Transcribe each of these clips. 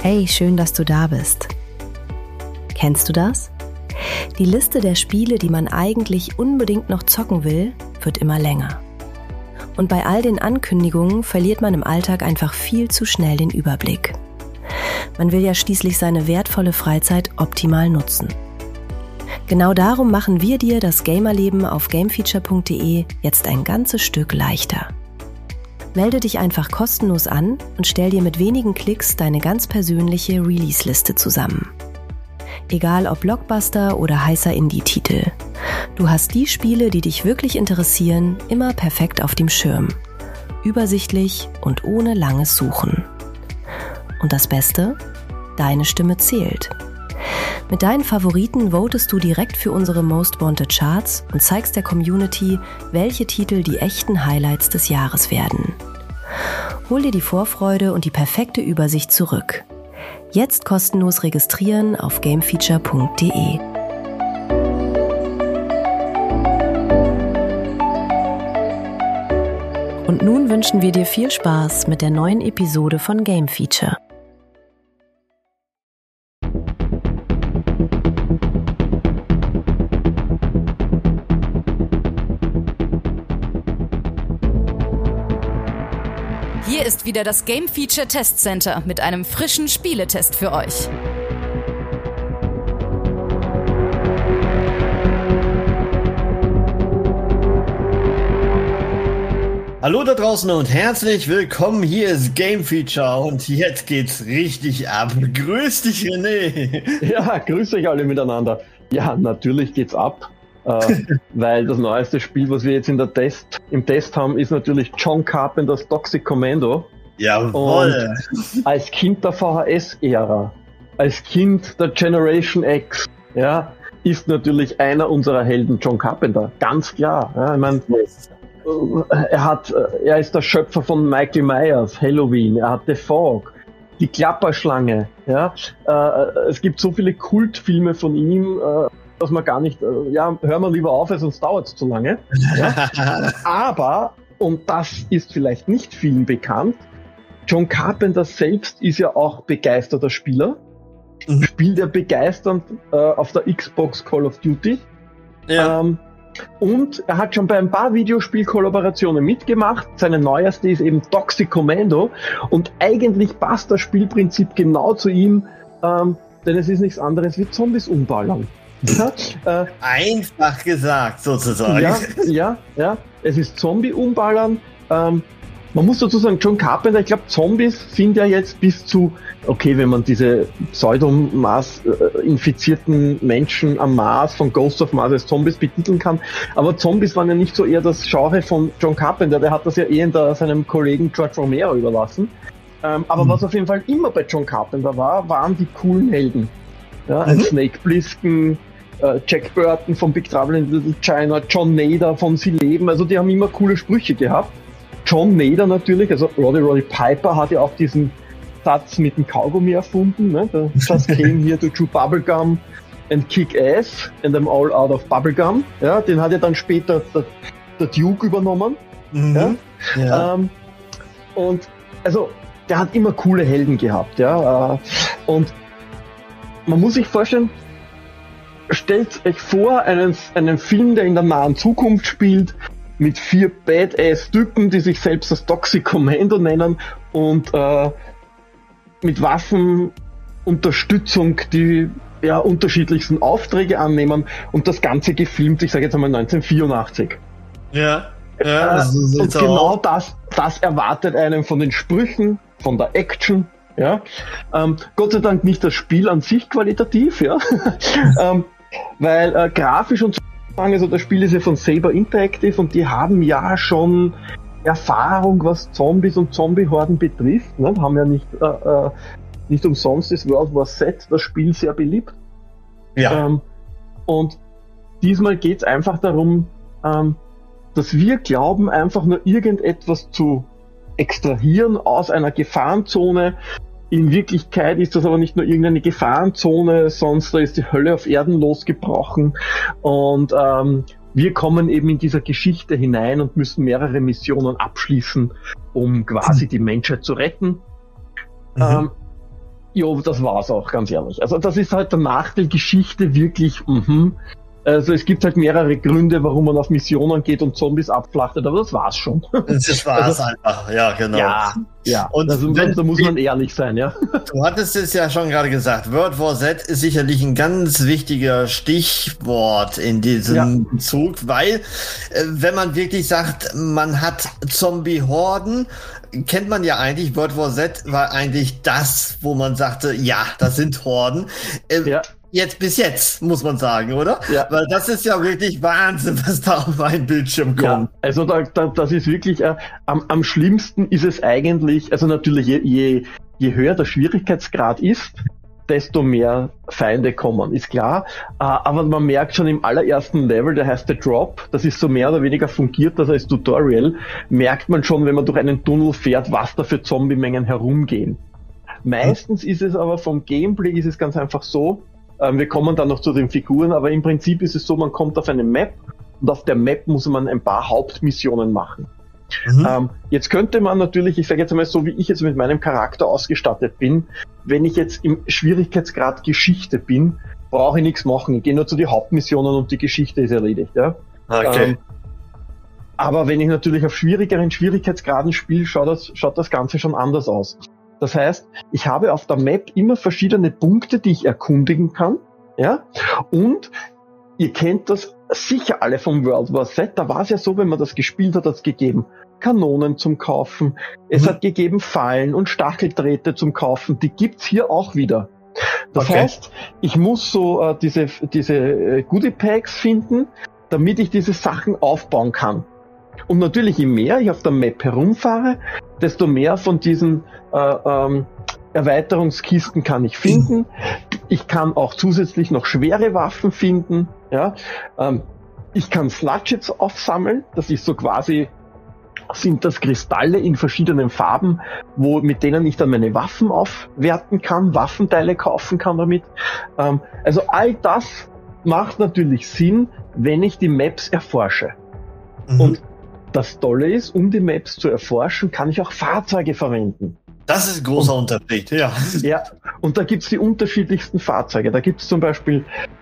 Hey, schön, dass du da bist. Kennst du das? Die Liste der Spiele, die man eigentlich unbedingt noch zocken will, wird immer länger. Und bei all den Ankündigungen verliert man im Alltag einfach viel zu schnell den Überblick. Man will ja schließlich seine wertvolle Freizeit optimal nutzen. Genau darum machen wir dir das Gamerleben auf gamefeature.de jetzt ein ganzes Stück leichter. Melde dich einfach kostenlos an und stell dir mit wenigen Klicks deine ganz persönliche Release-Liste zusammen. Egal ob Blockbuster oder heißer Indie-Titel. Du hast die Spiele, die dich wirklich interessieren, immer perfekt auf dem Schirm. Übersichtlich und ohne langes Suchen. Und das Beste? Deine Stimme zählt. Mit deinen Favoriten votest du direkt für unsere Most Wanted Charts und zeigst der Community, welche Titel die echten Highlights des Jahres werden. Hol dir die Vorfreude und die perfekte Übersicht zurück. Jetzt kostenlos registrieren auf gamefeature.de. Und nun wünschen wir dir viel Spaß mit der neuen Episode von Game Feature. Hier ist wieder das Game Feature Test Center mit einem frischen Spieletest für euch. Hallo da draußen und herzlich willkommen. Hier ist Game Feature und jetzt geht's richtig ab. Grüß dich, René. Ja, grüß euch alle miteinander. Ja, natürlich geht's ab. Weil das neueste Spiel, was wir jetzt im Test haben, ist natürlich John Carpenters Toxic Commando. Jawohl. Und als Kind der VHS-Ära, als Kind der Generation X, ja, ist natürlich einer unserer Helden John Carpenter. Ganz klar. Ja, ich meine, er ist der Schöpfer von Michael Myers, Halloween, er hat The Fog, die Klapperschlange. Ja, es gibt so viele Kultfilme von ihm, dass man gar nicht, hören wir lieber auf, sonst dauert es zu lange. Ja? Aber, und das ist vielleicht nicht vielen bekannt, John Carpenter selbst ist ja auch begeisterter Spieler, spielt er begeisternd auf der Xbox Call of Duty. Ja. Und er hat schon bei ein paar Videospielkollaborationen mitgemacht. Seine neueste ist eben Toxic Commando und eigentlich passt das Spielprinzip genau zu ihm, denn es ist nichts anderes wie Zombies umballern. Ja, einfach gesagt, sozusagen. Ja. Es ist Zombie-Umballern. Man muss dazu sagen, John Carpenter, ich glaube, Zombies sind ja jetzt bis zu, okay, wenn man diese Pseudomars-infizierten Menschen am Mars von Ghost of Mars als Zombies betiteln kann, aber Zombies waren ja nicht so eher das Genre von John Carpenter, der hat das ja seinem Kollegen George Romero überlassen. Aber was auf jeden Fall immer bei John Carpenter waren die coolen Helden. Ja, ein Snake Plissken, Jack Burton von Big Trouble in Little China, John Nader von Sie leben, also die haben immer coole Sprüche gehabt. John Nader natürlich, also Roddy Piper hat ja auch diesen Satz mit dem Kaugummi erfunden, ne? Der Just came here to chew bubblegum and kick ass and I'm all out of bubblegum. Ja, den hat ja dann später der Duke übernommen. Ja? Und also der hat immer coole Helden gehabt, ja. Und man muss sich vorstellen, stellt euch vor, einen Film, der in der nahen Zukunft spielt, mit 4 Badass-Typen, die sich selbst das Toxic Commando nennen und mit Waffenunterstützung die unterschiedlichsten Aufträge annehmen und das Ganze gefilmt, ich sage jetzt einmal 1984. Ja. Und genau das erwartet einen von den Sprüchen, von der Action. Ja, Gott sei Dank nicht das Spiel an sich qualitativ, ja, weil grafisch und so, also das Spiel ist ja von Saber Interactive und die haben ja schon Erfahrung, was Zombies und Zombie-Horden betrifft, ne? Haben ja nicht umsonst ist World War Z das Spiel sehr beliebt. Ja. Und diesmal geht's einfach darum, dass wir glauben, einfach nur irgendetwas zu extrahieren aus einer Gefahrenzone. In Wirklichkeit ist das aber nicht nur irgendeine Gefahrenzone, sonst da ist die Hölle auf Erden losgebrochen und wir kommen eben in dieser Geschichte hinein und müssen mehrere Missionen abschließen, um quasi die Menschheit zu retten. Jo, das war's auch, ganz ehrlich. Also das ist halt der Nachteil, Geschichte wirklich, Also es gibt halt mehrere Gründe, warum man auf Missionen geht und Zombies abflachtet, aber das war's schon. Das war's einfach, ja, genau. Ja. Und also, da muss man ehrlich sein, ja. Du hattest es ja schon gerade gesagt, World War Z ist sicherlich ein ganz wichtiger Stichwort in diesem Zug, weil wenn man wirklich sagt, man hat Zombie-Horden, kennt man ja eigentlich, World War Z war eigentlich das, wo man sagte, ja, das sind Horden. Bis jetzt, muss man sagen, oder? Ja. Weil das ist ja wirklich Wahnsinn, was da auf einen Bildschirm kommt. Ja, also das ist wirklich, am schlimmsten ist es eigentlich, also natürlich, je höher der Schwierigkeitsgrad ist, desto mehr Feinde kommen, ist klar. Aber man merkt schon im allerersten Level, der heißt The Drop, das ist so mehr oder weniger fungiert, das als Tutorial, merkt man schon, wenn man durch einen Tunnel fährt, was da für Zombie-Mengen herumgehen. Meistens ist es aber vom Gameplay ist es ganz einfach so, wir kommen dann noch zu den Figuren, aber im Prinzip ist es so, man kommt auf eine Map und auf der Map muss man ein paar Hauptmissionen machen. Jetzt könnte man natürlich, ich sage jetzt einmal so, wie ich jetzt mit meinem Charakter ausgestattet bin, wenn ich jetzt im Schwierigkeitsgrad Geschichte bin, brauche ich nichts machen. Ich gehe nur zu den Hauptmissionen und die Geschichte ist erledigt. Ja? Okay. Aber wenn ich natürlich auf schwierigeren Schwierigkeitsgraden spiele, schaut das Ganze schon anders aus. Das heißt, ich habe auf der Map immer verschiedene Punkte, die ich erkundigen kann, ja, und ihr kennt das sicher alle vom World War Z, da war es ja so, wenn man das gespielt hat, hat es gegeben Kanonen zum Kaufen, es hat gegeben Fallen und Stacheldrähte zum Kaufen, die gibt's hier auch wieder. Das heißt, ich muss so diese Goodie Packs finden, damit ich diese Sachen aufbauen kann. Und natürlich, je mehr ich auf der Map herumfahre, desto mehr von diesen Erweiterungskisten kann ich finden. Ich kann auch zusätzlich noch schwere Waffen finden. Ja? Ich kann Sludgets aufsammeln. Das ist so quasi, sind das Kristalle in verschiedenen Farben, mit denen ich dann meine Waffen aufwerten kann, Waffenteile kaufen kann damit. Also all das macht natürlich Sinn, wenn ich die Maps erforsche. Und das Tolle ist, um die Maps zu erforschen, kann ich auch Fahrzeuge verwenden. Das ist ein großer Unterschied, ja. Ja, und da gibt's die unterschiedlichsten Fahrzeuge. Da gibt's zum Beispiel,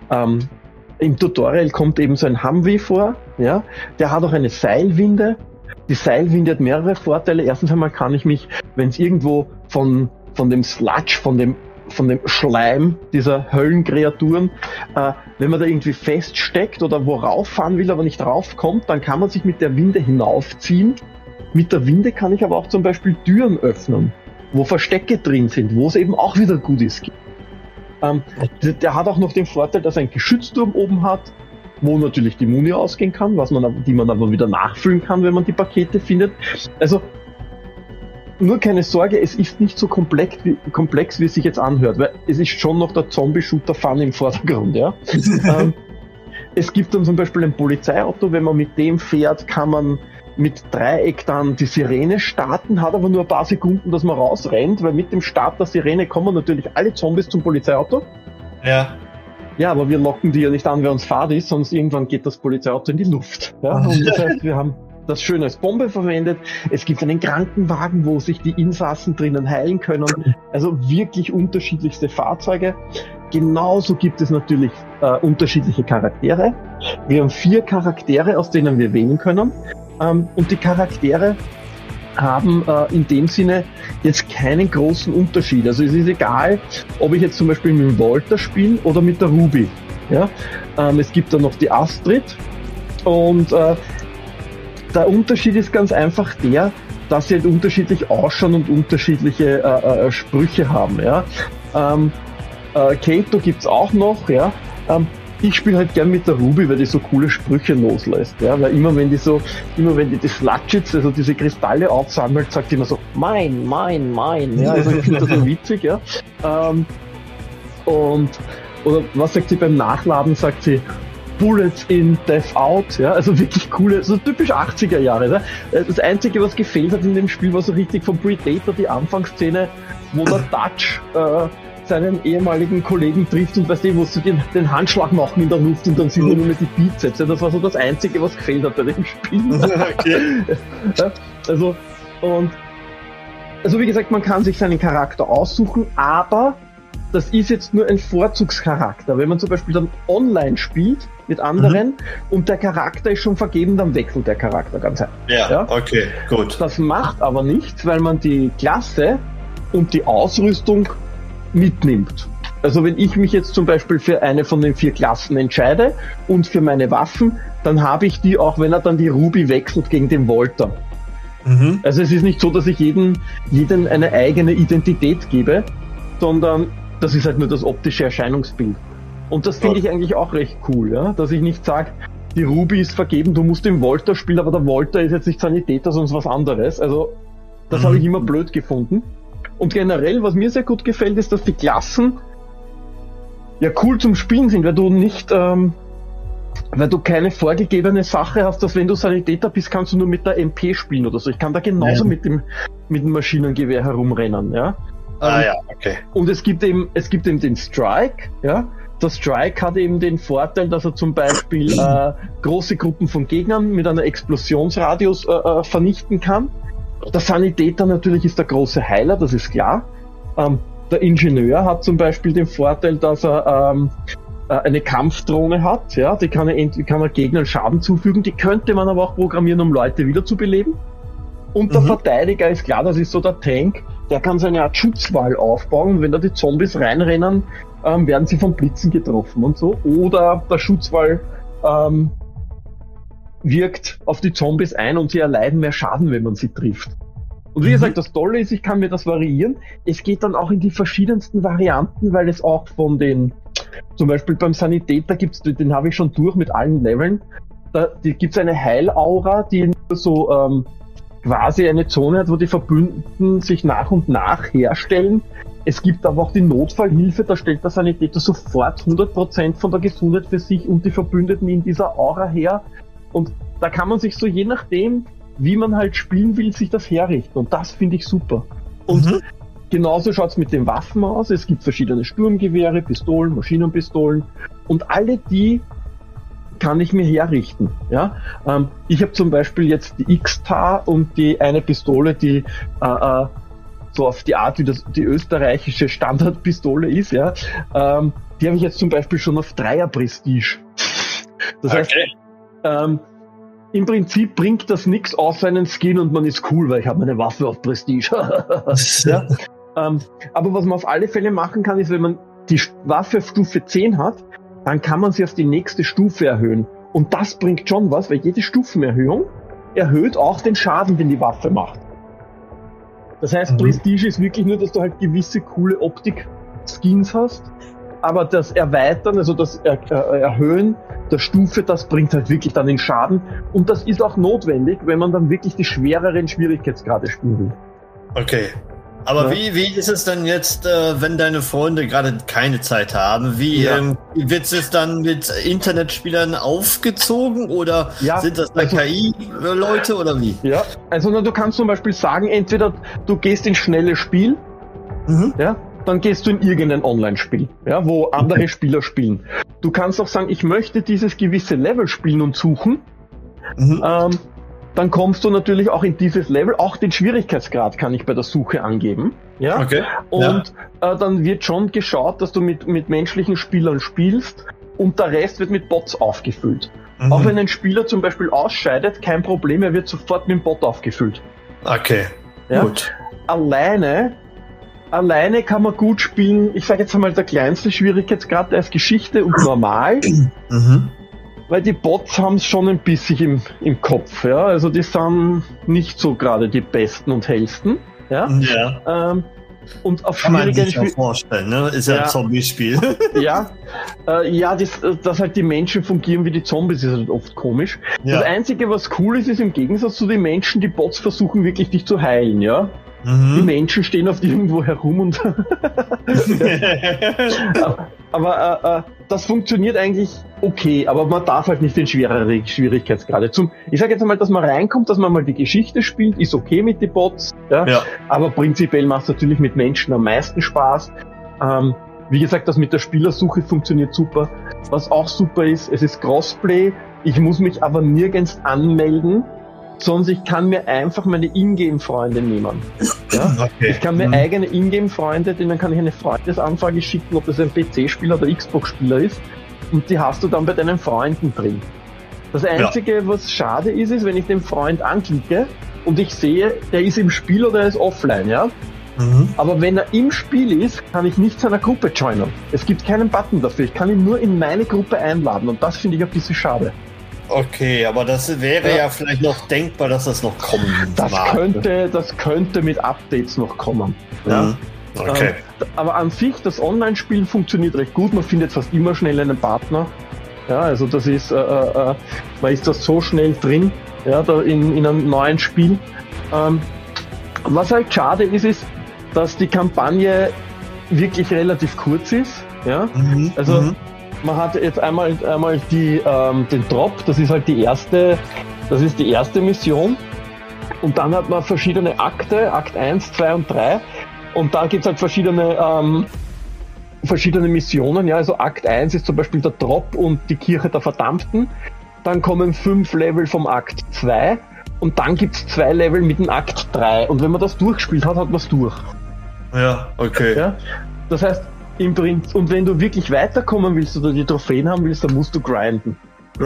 im Tutorial kommt eben so ein Humvee vor, ja. Der hat auch eine Seilwinde. Die Seilwinde hat mehrere Vorteile. Erstens einmal kann ich mich, wenn es irgendwo von dem Sludge, von dem Schleim dieser Höllenkreaturen, wenn man da irgendwie feststeckt oder worauf fahren will, aber nicht raufkommt, dann kann man sich mit der Winde hinaufziehen. Mit der Winde kann ich aber auch zum Beispiel Türen öffnen, wo Verstecke drin sind, wo es eben auch wieder Goodies gibt. Der hat auch noch den Vorteil, dass er einen Geschützturm oben hat, wo natürlich die Muni ausgehen kann, die man aber wieder nachfüllen kann, wenn man die Pakete findet. Also nur keine Sorge, es ist nicht so komplex, wie es sich jetzt anhört, weil es ist schon noch der Zombie-Shooter-Fun im Vordergrund, ja. Es gibt dann zum Beispiel ein Polizeiauto, wenn man mit dem fährt, kann man mit Dreieck dann die Sirene starten, hat aber nur ein paar Sekunden, dass man rausrennt, weil mit dem Start der Sirene kommen natürlich alle Zombies zum Polizeiauto. Ja. Ja, aber wir locken die ja nicht an, wer uns fahrt ist, sonst irgendwann geht das Polizeiauto in die Luft. Ja? Und das heißt, wir haben das schön als Bombe verwendet. Es gibt einen Krankenwagen, wo sich die Insassen drinnen heilen können. Also wirklich unterschiedlichste Fahrzeuge. Genauso gibt es natürlich unterschiedliche Charaktere. Wir haben 4 Charaktere, aus denen wir wählen können. Und die Charaktere haben in dem Sinne jetzt keinen großen Unterschied. Also es ist egal, ob ich jetzt zum Beispiel mit dem Walter spiele oder mit der Ruby. Ja? Es gibt dann noch die Astrid und der Unterschied ist ganz einfach der, dass sie halt unterschiedlich ausschauen und unterschiedliche Sprüche haben. Ja? Kato gibt's auch noch. Ja? Ich spiele halt gern mit der Ruby, weil die so coole Sprüche loslässt. Ja? Weil immer wenn die Sludgets, also diese Kristalle aufsammelt, sagt die immer so, mein. Ja? Also ich finde das so witzig. Ja? Oder was sagt sie beim Nachladen? Sagt sie, Bullets in, Death out, ja, also wirklich coole, so typisch 80er Jahre, ne? Das Einzige, was gefehlt hat in dem Spiel, war so richtig vom Predator die Anfangsszene, wo der Dutch seinen ehemaligen Kollegen trifft und weißt du, wo sie den Handschlag machen in der Luft und dann sind nur mehr die Bizeps, ja, das war so das Einzige, was gefehlt hat bei dem Spiel. Okay. Ja, also wie gesagt, man kann sich seinen Charakter aussuchen, aber das ist jetzt nur ein Vorzugscharakter. Wenn man zum Beispiel dann online spielt mit anderen und der Charakter ist schon vergeben, dann wechselt der Charakter ganz einfach. Ja, okay, gut. Das macht aber nichts, weil man die Klasse und die Ausrüstung mitnimmt. Also wenn ich mich jetzt zum Beispiel für eine von den 4 Klassen entscheide und für meine Waffen, dann habe ich die auch, wenn er dann die Ruby wechselt gegen den Volter. Also es ist nicht so, dass ich jedem eine eigene Identität gebe, sondern das ist halt nur das optische Erscheinungsbild. Und das finde ich eigentlich auch recht cool, ja? Dass ich nicht sage, die Ruby ist vergeben, du musst den Volter spielen, aber der Volter ist jetzt nicht Sanitäter, sonst was anderes. Also das habe ich immer blöd gefunden. Und generell, was mir sehr gut gefällt, ist, dass die Klassen ja cool zum Spielen sind, weil du nicht, weil du keine vorgegebene Sache hast, dass wenn du Sanitäter bist, kannst du nur mit der MP spielen oder so. Ich kann da genauso mit dem Maschinengewehr herumrennen, ja. Okay. Und es gibt eben den Strike, ja. Der Strike hat eben den Vorteil, dass er zum Beispiel große Gruppen von Gegnern mit einer Explosionsradius vernichten kann. Der Sanitäter natürlich ist der große Heiler, das ist klar. Der Ingenieur hat zum Beispiel den Vorteil, dass er eine Kampfdrohne hat, ja, die kann er Gegnern Schaden zufügen, die könnte man aber auch programmieren, um Leute wiederzubeleben. Und der Verteidiger ist klar, das ist so der Tank, der kann seine Art Schutzwall aufbauen und wenn da die Zombies reinrennen, werden sie von Blitzen getroffen und so. Oder der Schutzwall wirkt auf die Zombies ein und sie erleiden mehr Schaden, wenn man sie trifft. Und wie gesagt, das Tolle ist, ich kann mir das variieren. Es geht dann auch in die verschiedensten Varianten, weil es auch von den, zum Beispiel beim Sanitäter gibt's, den habe ich schon durch mit allen Leveln, da gibt's eine Heilaura, die so quasi eine Zone hat, wo die Verbündeten sich nach und nach herstellen. Es gibt aber auch die Notfallhilfe, da stellt der Sanitäter sofort 100% von der Gesundheit für sich und die Verbündeten in dieser Aura her. Und da kann man sich so je nachdem, wie man halt spielen will, sich das herrichten. Und das finde ich super. Und genauso schaut's mit den Waffen aus. Es gibt verschiedene Sturmgewehre, Pistolen, Maschinenpistolen. Und alle die kann ich mir herrichten. Ja? Ich habe zum Beispiel jetzt die X-Tar und die eine Pistole, die so auf die Art, wie das die österreichische Standardpistole ist, ja, die habe ich jetzt zum Beispiel schon auf 3er Prestige. Das heißt, im Prinzip bringt das nichts außer einen Skin und man ist cool, weil ich habe meine Waffe auf Prestige. Ja? Aber was man auf alle Fälle machen kann, ist, wenn man die Waffe auf Stufe 10 hat, dann kann man sie auf die nächste Stufe erhöhen. Und das bringt schon was, weil jede Stufenerhöhung erhöht auch den Schaden, den die Waffe macht. Das heißt, Prestige ist wirklich nur, dass du halt gewisse coole Optik-Skins hast, aber das Erweitern, also das Erhöhen der Stufe, das bringt halt wirklich dann den Schaden. Und das ist auch notwendig, wenn man dann wirklich die schwereren Schwierigkeitsgrade spielen will. Okay. Aber wie ist es denn jetzt, wenn deine Freunde gerade keine Zeit haben? Wie wird es dann mit Internetspielern aufgezogen oder sind das KI-Leute oder wie? Ja, also du kannst zum Beispiel sagen, entweder du gehst in schnelles Spiel, ja, dann gehst du in irgendein Online-Spiel, ja, wo andere Spieler spielen. Du kannst auch sagen, ich möchte dieses gewisse Level spielen und suchen. Dann kommst du natürlich auch in dieses Level, auch den Schwierigkeitsgrad kann ich bei der Suche angeben. Ja? Okay. Und dann wird schon geschaut, dass du mit menschlichen Spielern spielst und der Rest wird mit Bots aufgefüllt. Auch wenn ein Spieler zum Beispiel ausscheidet, kein Problem, er wird sofort mit dem Bot aufgefüllt. Okay, ja? Gut. Alleine kann man gut spielen, ich sage jetzt einmal, der kleinste Schwierigkeitsgrad, der ist Geschichte und normal. Weil die Bots haben es schon ein bisschen im Kopf, ja. Also die sind nicht so gerade die besten und hellsten, ja. Und auf schwierigeren Spielen. Kann man sich vorstellen, ne? Ist ja ein Zombie-Spiel. Dass halt die Menschen fungieren wie die Zombies, ist halt oft komisch. Ja. Das Einzige, was cool ist, ist im Gegensatz zu den Menschen, die Bots versuchen wirklich dich zu heilen, ja. Die Menschen stehen oft irgendwo herum und aber das funktioniert eigentlich okay, aber man darf halt nicht den schwereren Schwierigkeitsgrade. Ich sage jetzt einmal, dass man reinkommt, dass man mal die Geschichte spielt, ist okay mit den Bots, aber prinzipiell macht es natürlich mit Menschen am meisten Spaß. Wie gesagt, das mit der Spielersuche funktioniert super. Was auch super ist, es ist Crossplay, ich muss mich aber nirgends anmelden, sondern ich kann mir einfach meine Ingame-Freunde nehmen. Ja? Okay. Ich kann mir eigene Ingame-Freunde, denen kann ich eine Freundesanfrage schicken, ob das ein PC-Spieler oder Xbox-Spieler ist. Und die hast du dann bei deinen Freunden drin. Das Einzige, was schade ist, wenn ich den Freund anklicke und ich sehe, der ist im Spiel oder er ist offline, ja. Aber wenn er im Spiel ist, kann ich nicht seiner Gruppe joinen. Es gibt keinen Button dafür. Ich kann ihn nur in meine Gruppe einladen und das finde ich ein bisschen schade. Okay, aber das wäre ja vielleicht noch denkbar, dass das noch kommen Das könnte mit Updates noch kommen. Ja? Okay. Aber an sich, das Online-Spiel funktioniert recht gut. Man findet fast immer schnell einen Partner. Ja, also das ist, man ist das so schnell drin, ja, da in einem neuen Spiel. Was halt schade ist, dass die Kampagne wirklich relativ kurz ist. Ja? Man hat jetzt einmal den Drop, das ist halt die erste Mission. Und dann hat man verschiedene Akte, Akt 1, 2 und 3. Und da gibt es halt verschiedene Missionen. Ja? Also Akt 1 ist zum Beispiel der Drop und die Kirche der Verdammten. Dann kommen 5 Level vom Akt 2. Und dann gibt es 2 Level mit dem Akt 3. Und wenn man das durchgespielt hat, hat man es durch. Ja, okay. Ja? Das heißt, im Prinzip, und wenn du wirklich weiterkommen willst oder die Trophäen haben willst, dann musst du grinden.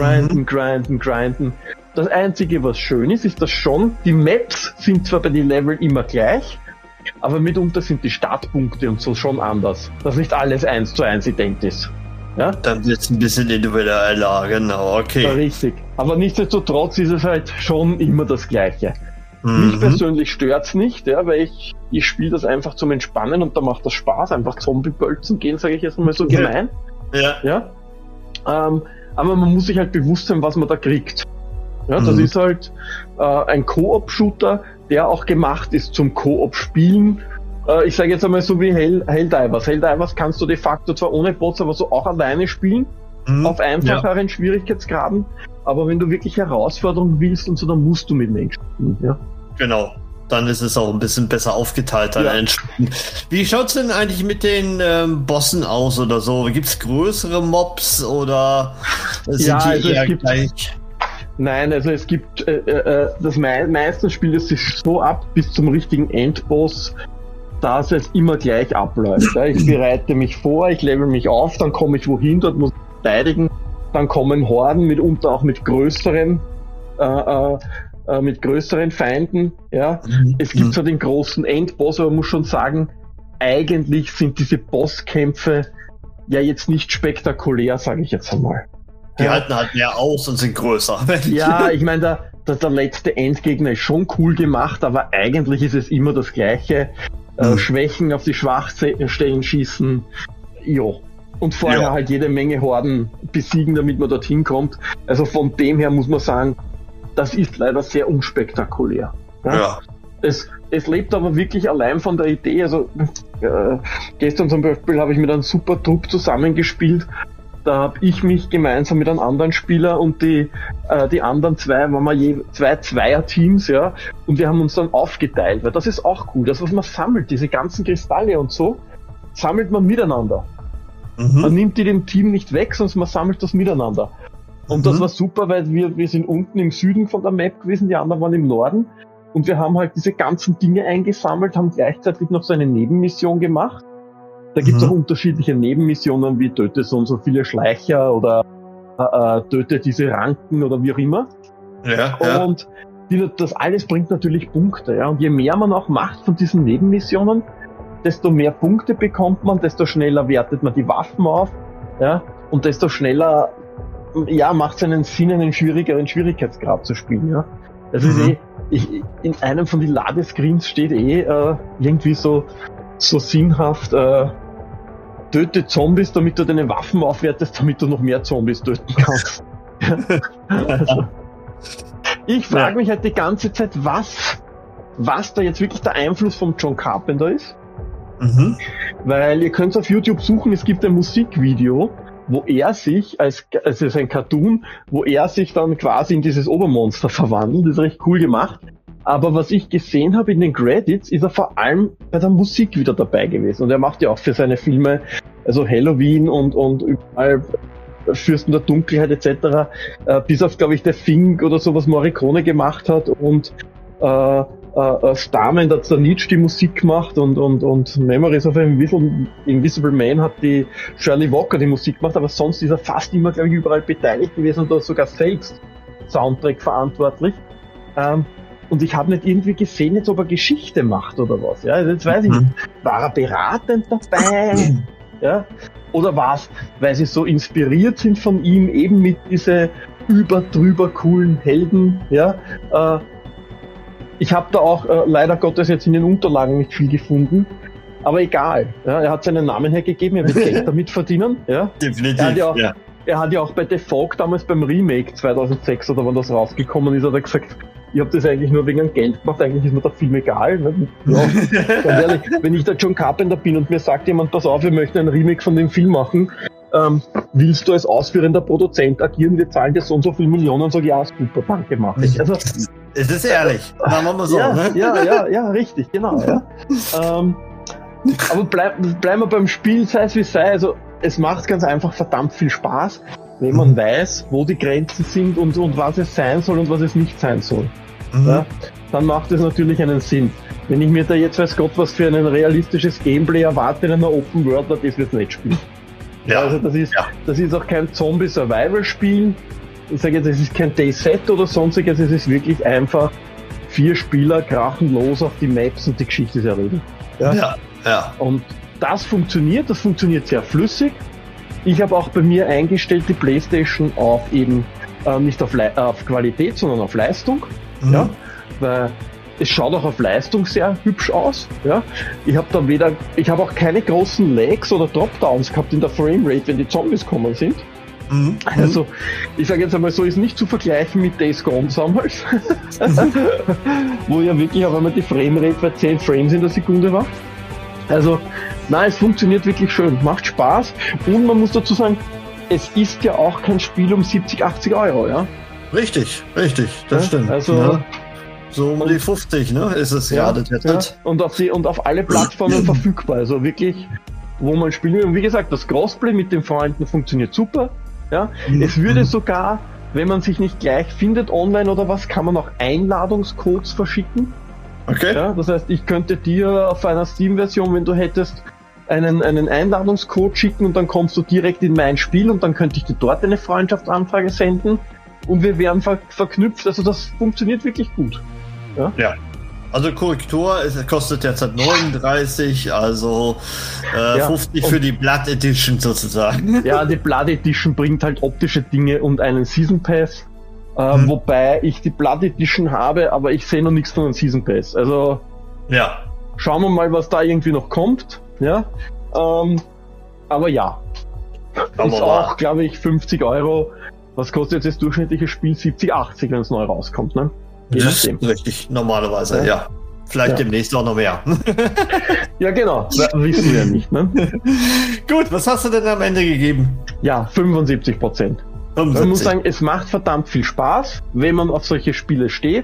Grinden. Das Einzige, was schön ist, dass schon, die Maps sind zwar bei den Level immer gleich, aber mitunter sind die Startpunkte und so schon anders. Dass nicht alles 1:1 ident ist. Ja? Dann wird es ein bisschen individueller, genau, okay. Ja, richtig. Aber nichtsdestotrotz ist es halt schon immer das Gleiche. Mich persönlich stört's nicht, ja, weil ich spiele das einfach zum Entspannen und da macht das Spaß, einfach Zombie-Bölzen gehen, sage ich jetzt mal so gemein. Ja. Aber man muss sich halt bewusst sein, was man da kriegt. Ja, das ist halt ein Koop-Shooter, der auch gemacht ist zum Koop-Spielen. Ich sage jetzt einmal so wie Helldivers. Helldivers kannst du de facto zwar ohne Bots, aber so auch alleine spielen, auf einfacheren Schwierigkeitsgraden. Aber wenn du wirklich Herausforderungen willst und so, dann musst du mit Menschen spielen, ja. Genau. Dann ist es auch ein bisschen besser aufgeteilt. Wie schaut's denn eigentlich mit den Bossen aus oder so? Gibt's größere Mobs oder sind die eher gleich? Nein, also es gibt das meiste spielt es sich so ab bis zum richtigen Endboss, dass es immer gleich abläuft. Ja. Ich bereite mich vor, ich level mich auf, dann komme ich wohin, dort muss ich verteidigen, dann kommen Horden, mitunter auch mit größeren Feinden. Ja. Es gibt zwar den großen Endboss, aber man muss schon sagen, eigentlich sind diese Bosskämpfe ja jetzt nicht spektakulär, sage ich jetzt einmal. Die halten halt mehr aus und sind größer. Ja, ich meine, der letzte Endgegner ist schon cool gemacht, aber eigentlich ist es immer das Gleiche. Schwächen auf die Schwachstellen schießen, und vorher halt jede Menge Horden besiegen, damit man dorthin kommt. Also von dem her muss man sagen, das ist leider sehr unspektakulär. Ja? Es lebt aber wirklich allein von der Idee. Also gestern zum Beispiel habe ich mit einem super Trupp zusammengespielt. Da habe ich mich gemeinsam mit einem anderen Spieler und die anderen zwei, waren wir je 2 Zweier-Teams, ja, und wir haben uns dann aufgeteilt, weil das ist auch cool. Das, was man sammelt, diese ganzen Kristalle und so, sammelt man miteinander. Man nimmt die dem Team nicht weg, sondern man sammelt das miteinander. Und das war super, weil wir sind unten im Süden von der Map gewesen, die anderen waren im Norden. Und wir haben halt diese ganzen Dinge eingesammelt, haben gleichzeitig noch so eine Nebenmission gemacht. Da gibt es auch unterschiedliche Nebenmissionen, wie töte so und so viele Schleicher oder töte diese Ranken oder wie auch immer. Und das alles bringt natürlich Punkte. Ja? Und je mehr man auch macht von diesen Nebenmissionen, desto mehr Punkte bekommt man, desto schneller wertet man die Waffen auf, ja, und desto schneller, macht es einen Sinn, einen schwierigeren Schwierigkeitsgrad zu spielen, ja. Das ist in einem von den Ladescreens steht irgendwie so sinnhaft, töte Zombies, damit du deine Waffen aufwertest, damit du noch mehr Zombies töten kannst. Also, ich frage mich halt die ganze Zeit, was da jetzt wirklich der Einfluss von John Carpenter ist. Weil ihr könnt auf YouTube suchen, es gibt ein Musikvideo, wo er sich, es ist ein Cartoon, wo er sich dann quasi in dieses Obermonster verwandelt. Das ist recht cool gemacht. Aber was ich gesehen habe in den Credits, ist er vor allem bei der Musik wieder dabei gewesen. Und er macht ja auch für seine Filme, also Halloween und überall Fürsten der Dunkelheit etc., bis auf, glaube ich, der Fink oder so, was Morricone gemacht hat und Starman, da hat der Nietzsche die Musik gemacht und Memories of Invisible Man hat die Shirley Walker die Musik gemacht, aber sonst ist er fast immer, glaube ich, überall beteiligt gewesen und da sogar selbst Soundtrack verantwortlich. Und ich habe nicht irgendwie gesehen, jetzt, ob er Geschichte macht oder was. Ja, jetzt weiß ich nicht. War er beratend dabei? Ja? Oder war es, weil sie so inspiriert sind von ihm, eben mit diese drüber coolen Helden? Ja? Ich habe da auch leider Gottes jetzt in den Unterlagen nicht viel gefunden. Aber egal. Ja? Er hat seinen Namen hergegeben, er wird Geld damit verdienen. Ja? Definitiv, er hat ja auch bei The Fog damals beim Remake 2006 oder wann das rausgekommen ist, hat er gesagt, ich habe das eigentlich nur wegen Geld gemacht, eigentlich ist mir der Film egal. Ne? Ja, ganz ehrlich, wenn ich der John Carpenter bin und mir sagt jemand, pass auf, wir möchten ein Remake von dem Film machen, willst du als ausführender Produzent agieren, wir zahlen dir so und so viele Millionen, und sage ja, super, danke, mach ich. Also, es ist ehrlich, sagen wir mal so. Ja, ne? ja, richtig, genau. Ja. Aber bleiben wir beim Spiel, sei es wie sei, also es macht ganz einfach verdammt viel Spaß, wenn man weiß, wo die Grenzen sind und was es sein soll und was es nicht sein soll. Ja, dann macht es natürlich einen Sinn. Wenn ich mir da jetzt weiß Gott was für ein realistisches Gameplay erwarte in einer Open World, das wird nicht spielen. Ja, also das ist auch kein Zombie-Survival-Spiel. Ich sage jetzt, es ist kein Day-Set oder sonstiges, es ist wirklich einfach 4 Spieler krachen los auf die Maps und die Geschichte ist erledigt. Ja. Und das funktioniert sehr flüssig. Ich habe auch bei mir eingestellt, die PlayStation auf eben nicht auf Qualität, sondern auf Leistung. Ja, weil es schaut auch auf Leistung sehr hübsch aus. Ja, ich habe auch keine großen Lags oder Dropdowns gehabt in der Framerate, wenn die Zombies kommen sind. Also, ich sage jetzt einmal so, ist nicht zu vergleichen mit Days Gone damals, wo ja wirklich auf einmal die Framerate bei 10 Frames in der Sekunde war. Also, nein, es funktioniert wirklich schön, macht Spaß und man muss dazu sagen, es ist ja auch kein Spiel um 70, 80 Euro, ja? Richtig, das stimmt. Also, ja. So um die 50, ne, ist es gerade derzeit. Ja. Und auf alle Plattformen verfügbar, also wirklich, wo man spielen will. Und wie gesagt, das Crossplay mit den Freunden funktioniert super, ja? Es würde sogar, wenn man sich nicht gleich findet online oder was, kann man auch Einladungscodes verschicken. Okay. Ja, das heißt, ich könnte dir auf einer Steam-Version, wenn du hättest, einen Einladungscode schicken und dann kommst du direkt in mein Spiel und dann könnte ich dir dort eine Freundschaftsanfrage senden und wir wären verknüpft. Also das funktioniert wirklich gut. Ja. Also Korrektur, es kostet derzeit 39, also 50 für die Blood Edition sozusagen. Ja, die Blood Edition bringt halt optische Dinge und einen Season Pass. Wobei ich die Blood Edition habe, aber ich sehe noch nichts von einem Season Pass. Also schauen wir mal, was da irgendwie noch kommt. Ja, aber ja, ist auch, glaube ich, 50 Euro. Was kostet jetzt das durchschnittliche Spiel? 70, 80, wenn es neu rauskommt, ne? Das ist richtig, normalerweise, ja. Vielleicht demnächst auch noch mehr. Ja, genau, wissen wir nicht, ne? Gut, was hast du denn am Ende gegeben? Ja, 75%. Man muss sagen, es macht verdammt viel Spaß, wenn man auf solche Spiele steht.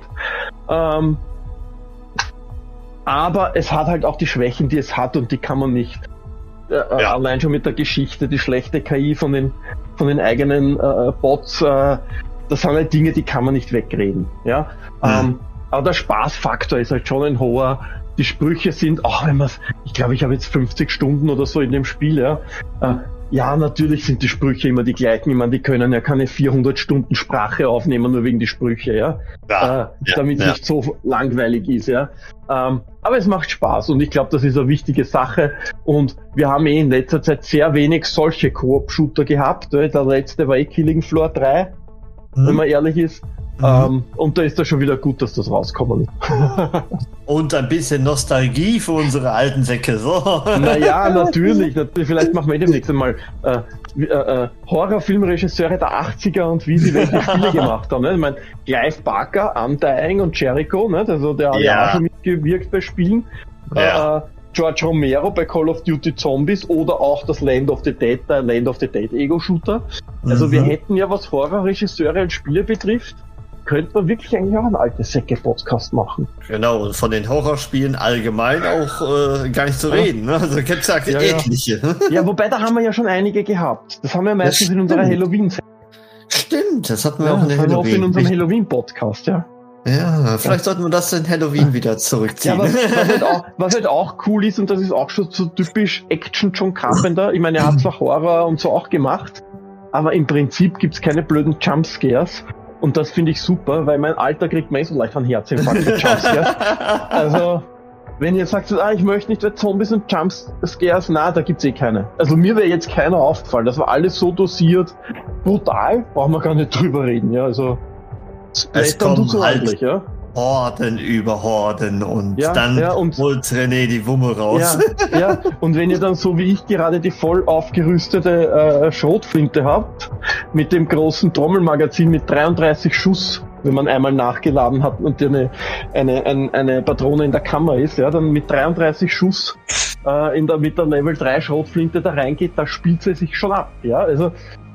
Aber es hat halt auch die Schwächen, die es hat und die kann man nicht. Allein schon mit der Geschichte, die schlechte KI von den eigenen Bots, das sind halt Dinge, die kann man nicht wegreden. Ja? Aber der Spaßfaktor ist halt schon ein hoher. Die Sprüche sind, ich glaube, ich habe jetzt 50 Stunden oder so in dem Spiel, ja. Ja, natürlich sind die Sprüche immer die gleichen. Ich meine, die können ja keine 400 Stunden Sprache aufnehmen, nur wegen die Sprüche, ja. Damit es nicht so langweilig ist, ja. Aber es macht Spaß und ich glaube, das ist eine wichtige Sache. Und wir haben in letzter Zeit sehr wenig solche Koop-Shooter gehabt. Der letzte war Killing Floor 3, wenn man ehrlich ist. Und da ist das schon wieder gut, dass das rauskommen ist. Und ein bisschen Nostalgie für unsere alten Säcke, so. Naja, natürlich. Vielleicht machen wir demnächst einmal Horrorfilmregisseure der 80er und wie sie welche Spiele gemacht haben. Ne? Ich meine, Clive Barker, Undying und Jericho, ne? Also der hat ja auch schon mitgewirkt bei Spielen. George Romero bei Call of Duty Zombies oder auch das Land of the Dead Ego-Shooter. Also wir hätten ja, was Horrorregisseure und Spiele betrifft, könnte man wirklich eigentlich auch einen alte Säcke-Podcast machen. Genau, und von den Horrorspielen allgemein auch gar nicht zu reden. Ne? Also gibt's ja etliche. Ja, wobei da haben wir ja schon einige gehabt. Das haben wir meistens in unserer Halloween-Serie. Stimmt, das hatten wir auch in der Halloween. In unserem Halloween-Podcast, ja. Ja, vielleicht sollten wir das in Halloween wieder zurückziehen. Ja, was halt auch cool ist, und das ist auch schon so typisch Action John Carpenter, ich meine, er hat zwar Horror und so auch gemacht, aber im Prinzip gibt's keine blöden Jumpscares. Und das finde ich super, weil mein Alter kriegt man so leicht einen Herzinfarkt mit Jumpscares. Also, wenn ihr sagt, ich möchte nicht Zombies und Jumpscares, da gibt's keine. Also mir wäre jetzt keiner aufgefallen. Das war alles so dosiert, brutal, brauchen wir gar nicht drüber reden, ja, also es kommen so halt ordentlich, ja. Horden über Horden und und holt René die Wumme raus. Ja, und wenn ihr dann so wie ich gerade die voll aufgerüstete Schrotflinte habt, mit dem großen Trommelmagazin mit 33 Schuss, wenn man einmal nachgeladen hat und eine Patrone in der Kammer ist, ja, dann mit 33 Schuss mit der Level 3 Schrotflinte da reingeht, da spielt sie sich schon ab, ja, also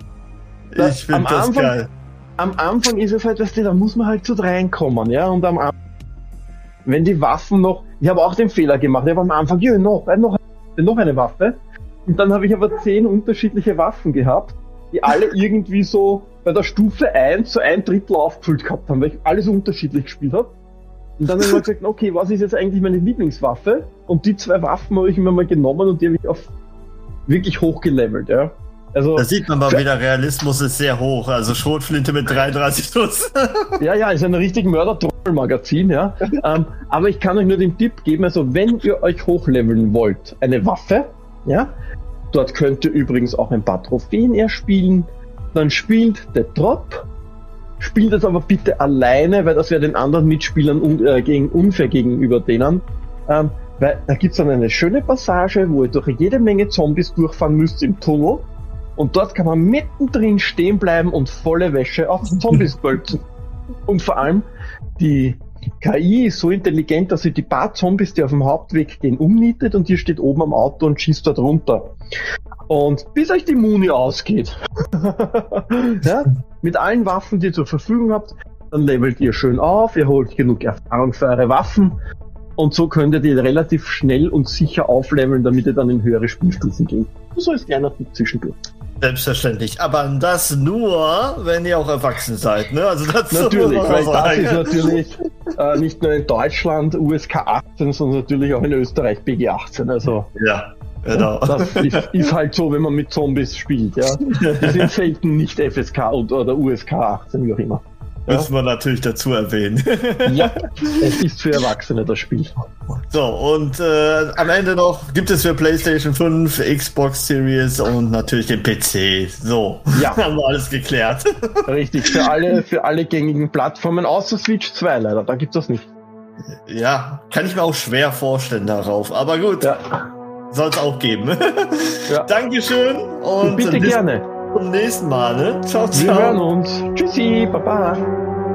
ich finde das geil. Am Anfang ist es halt, da muss man halt so reinkommen, ja, und am Anfang, wenn die Waffen noch, ich habe auch den Fehler gemacht, ich habe am Anfang, noch eine Waffe, und dann habe ich aber 10 unterschiedliche Waffen gehabt, die alle irgendwie so bei der Stufe 1 so 1/3 aufgefüllt gehabt haben, weil ich alles unterschiedlich gespielt habe. Und dann habe ich mir gesagt, okay, was ist jetzt eigentlich meine Lieblingswaffe? Und die 2 Waffen habe ich mir mal genommen und die habe ich auf wirklich hochgelevelt, ja. Also, da sieht man mal wieder, Realismus ist sehr hoch. Also Schrotflinte mit 33 Schuss. Ja, ist ein richtig Mörder-Troll-Magazin, ja. Aber ich kann euch nur den Tipp geben, also wenn ihr euch hochleveln wollt, eine Waffe, ja, dort könnt ihr übrigens auch ein paar Trophäen erspielen, dann spielt der Drop, spielt es aber bitte alleine, weil das wäre den anderen Mitspielern unfair gegenüber denen. Weil da gibt's dann eine schöne Passage, wo ihr durch jede Menge Zombies durchfahren müsst im Tunnel. Und dort kann man mittendrin stehen bleiben und volle Wäsche auf Zombies bölzen. Und vor allem, die KI ist so intelligent, dass sie die paar Zombies, die auf dem Hauptweg gehen, umnietet und ihr steht oben am Auto und schießt dort runter. Und bis euch die Muni ausgeht, ja, mit allen Waffen, die ihr zur Verfügung habt, dann levelt ihr schön auf, ihr holt genug Erfahrung für eure Waffen und so könnt ihr die relativ schnell und sicher aufleveln, damit ihr dann in höhere Spielstufen geht. So ist kleiner Tipp zwischendurch. Selbstverständlich, aber das nur, wenn ihr auch erwachsen seid, ne? Also das natürlich, weil das ist natürlich nicht nur in Deutschland USK 18, sondern natürlich auch in Österreich BG 18. Also ja, genau. Das ist halt so, wenn man mit Zombies spielt, ja. Die sind selten nicht FSK oder USK 18, wie auch immer. Ja? Müssen wir natürlich dazu erwähnen. Ja, es ist für Erwachsene das Spiel. So, und am Ende noch gibt es für PlayStation 5, Xbox Series und natürlich den PC. So, ja. Haben wir alles geklärt. Richtig, für alle gängigen Plattformen, außer Switch 2 leider, da gibt's das nicht. Ja, kann ich mir auch schwer vorstellen darauf, aber gut, soll es auch geben. Ja. Dankeschön und bitte gerne. Zum nächsten Mal, ne? Ciao, ciao. Wir hören uns. Tschüssi, baba.